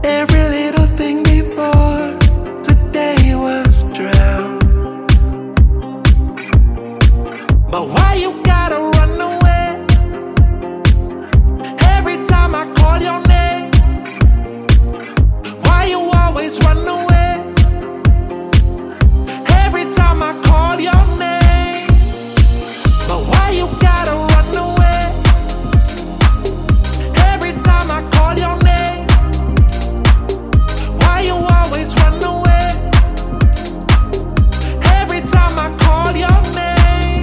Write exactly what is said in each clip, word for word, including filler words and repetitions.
Every little thing before today was drowned. But why you gotta run away? Every time I call your name, why you always run away? Every time I call your name, but why you gotta run away? Every time I call your name, why you always run away? Every time I call your name.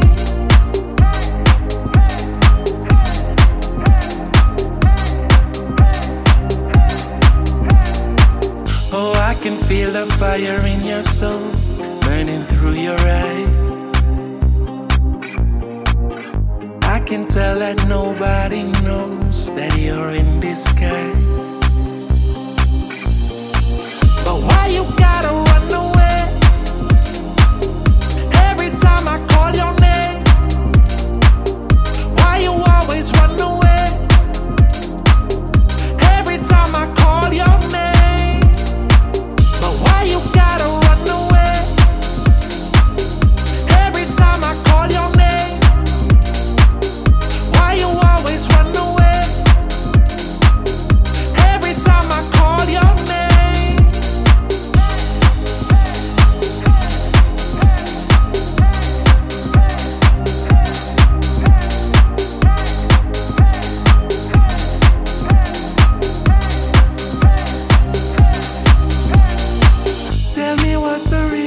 Oh, I can feel the fire in your soul burning through your eyes. I can tell that nobody knows that you're in disguise. But why you gotta run away? Every time I call your name, why you always run away? Every time I call your name, but why you gotta run away? Every time I call your name, why you always run away? Every time I call your name. Tell me what's the reason.